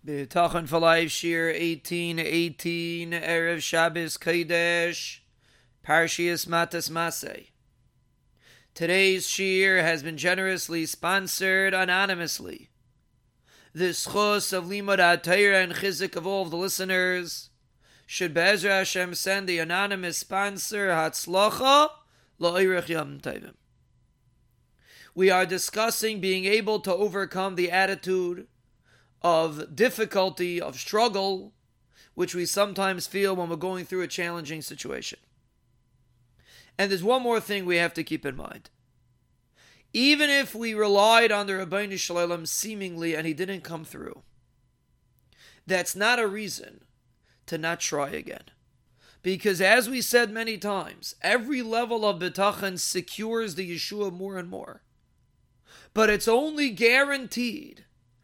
B'tachon for Life, Shir 1818, Erev Shabbos Kodesh, Parshias Matas Maseh. Today's Shir has been generously sponsored anonymously. The schos of Limud HaTorah and Chizuk of all of the listeners should Be'ezra Hashem send the anonymous sponsor Hatzlacha La'irich Yom Tovim. We are discussing being able to overcome the attitude of difficulty, of struggle, which we sometimes feel when we're going through a challenging situation. And there's one more thing we have to keep in mind. Even if we relied on the Rabbeinu Shalom seemingly and he didn't come through, that's not a reason to not try again. Because as we said many times, every level of bitachon secures the Yeshua more and more. But it's only guaranteed,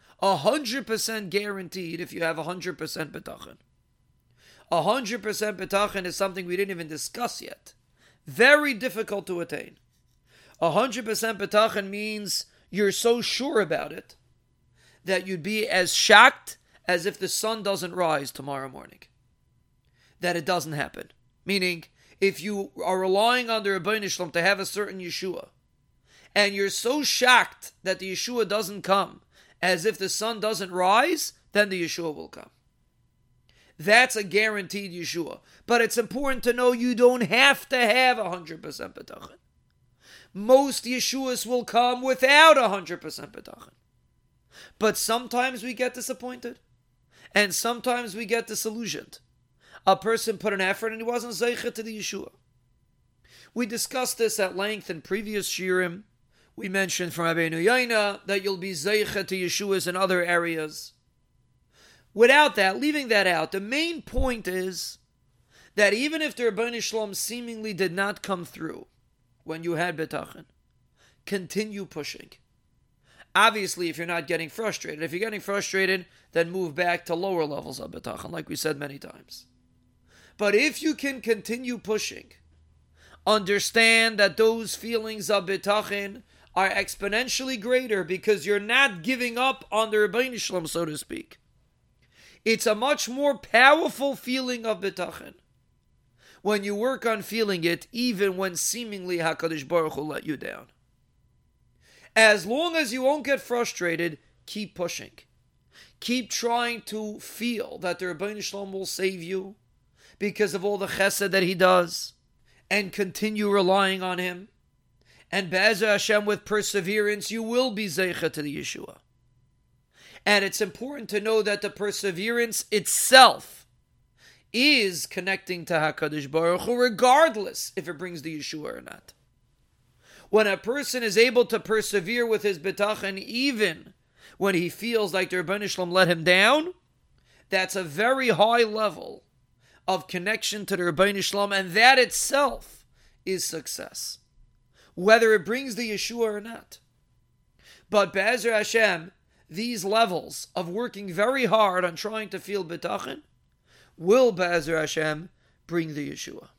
100% guaranteed, if you have 100% bitachon. 100% bitachon is something we didn't even discuss yet. Very difficult to attain. 100% bitachon means you're so sure about it that you'd be as shocked as if the sun doesn't rise tomorrow morning. That it doesn't happen. Meaning, if you are relying on the Rebbeinu Shalom to have a certain Yeshua, and you're so shocked that the Yeshua doesn't come, as if the sun doesn't rise, then the Yeshua will come. That's a guaranteed Yeshua. But it's important to know you don't have to have 100% bitachon. Most Yeshuas will come without 100% bitachon. But sometimes we get disappointed. And sometimes we get disillusioned. A person put an effort and he wasn't zeicha to the Yeshua. We discussed this at length in previous shirim. We mentioned from Rabbeinu Yaina that you'll be zeicha to Yeshuas in other areas. Without that, leaving that out, the main point is that even if the Rebbeinu Shalom seemingly did not come through when you had bitachon, continue pushing. Obviously, if you're not getting frustrated. If you're getting frustrated, then move back to lower levels of bitachon, like we said many times. But if you can continue pushing, understand that those feelings of bitachon are exponentially greater because you're not giving up on the Rebbeinu Shalom, so to speak. It's a much more powerful feeling of bitachon when you work on feeling it, even when seemingly HaKadosh Baruch Hu let you down. As long as you won't get frustrated, keep pushing. Keep trying to feel that the Rebbeinu Shalom will save you because of all the chesed that he does, and continue relying on him. And Be'ezra Hashem, with perseverance, you will be zeicha to the Yeshua. And it's important to know that the perseverance itself is connecting to HaKadosh Baruch Hu, regardless if it brings the Yeshua or not. When a person is able to persevere with his bitachon, even when he feels like the Rebbeinu Shalom let him down, that's a very high level of connection to the Rebbeinu Shalom, and that itself is success, whether it brings the Yeshua or not. But Be'ezra Hashem, these levels of working very hard on trying to feel bitachon will Be'ezra Hashem bring the Yeshua.